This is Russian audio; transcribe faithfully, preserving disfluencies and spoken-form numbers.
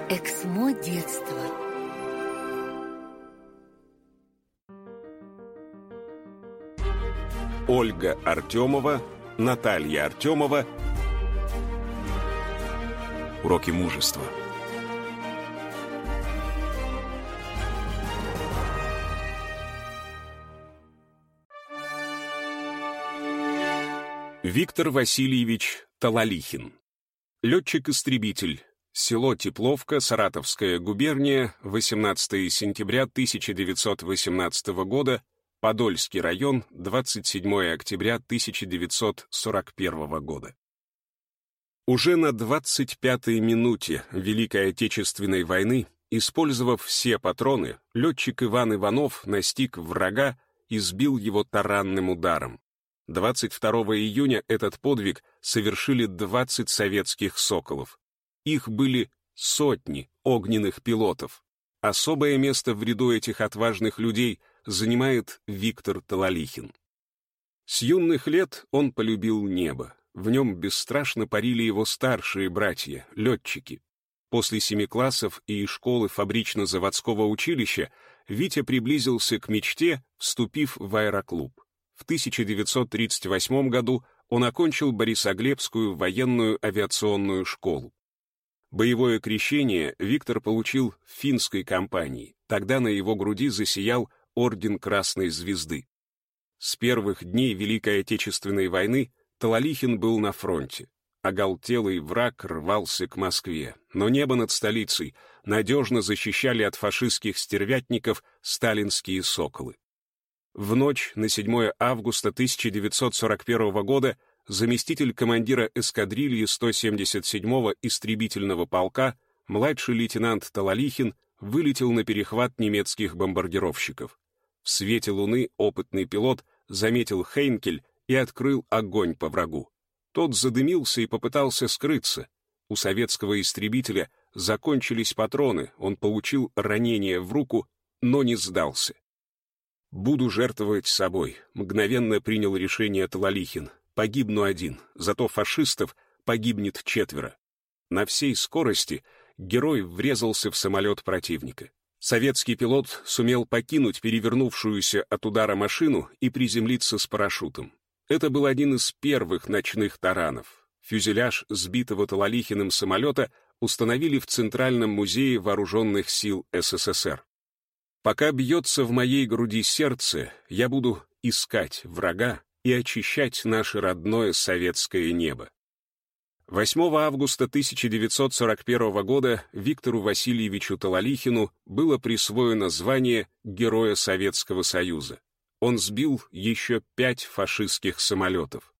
Эксмо детства. Ольга Артемова, Наталья Артемова. Уроки мужества. Виктор Васильевич Талалихин. Летчик-истребитель. Село Тепловка, Саратовская губерния, восемнадцатое сентября тысяча девятьсот восемнадцатого года, Подольский район, двадцать седьмое октября тысяча девятьсот сорок первого года. Уже на двадцать пятой минуте Великой Отечественной войны, использовав все патроны, летчик Иван Иванов настиг врага и сбил его таранным ударом. двадцать второго июня этот подвиг совершили двадцать советских «Соколов». Их были сотни огненных пилотов. Особое место в ряду этих отважных людей занимает Виктор Талалихин. С юных лет он полюбил небо. В нем бесстрашно парили его старшие братья, летчики. После семи классов и школы фабрично-заводского училища Витя приблизился к мечте, вступив в аэроклуб. В тысяча девятьсот тридцать восьмом году он окончил Борисоглебскую военную авиационную школу. Боевое крещение Виктор получил в финской компании. Тогда на его груди засиял орден Красной Звезды. С первых дней Великой Отечественной войны Талалихин был на фронте. Оголтелый враг рвался к Москве, но небо над столицей надежно защищали от фашистских стервятников сталинские «Соколы». В ночь на седьмое августа тысяча девятьсот сорок первого года заместитель командира эскадрильи сто семьдесят седьмого истребительного полка, младший лейтенант Талалихин, вылетел на перехват немецких бомбардировщиков. В свете луны опытный пилот заметил Хейнкель и открыл огонь по врагу. Тот задымился и попытался скрыться. У советского истребителя закончились патроны, он получил ранение в руку, но не сдался. «Буду жертвовать собой», — мгновенно принял решение Талалихин. «Погибну один, зато фашистов погибнет четверо». На всей скорости герой врезался в самолет противника. Советский пилот сумел покинуть перевернувшуюся от удара машину и приземлиться с парашютом. Это был один из первых ночных таранов. Фюзеляж сбитого Талалихиным самолета установили в Центральном музее вооруженных сил СССР. «Пока бьется в моей груди сердце, я буду искать врага и очищать наше родное советское небо». восьмого августа тысяча девятьсот сорок первого года Виктору Васильевичу Талалихину было присвоено звание Героя Советского Союза. Он сбил еще пять фашистских самолетов.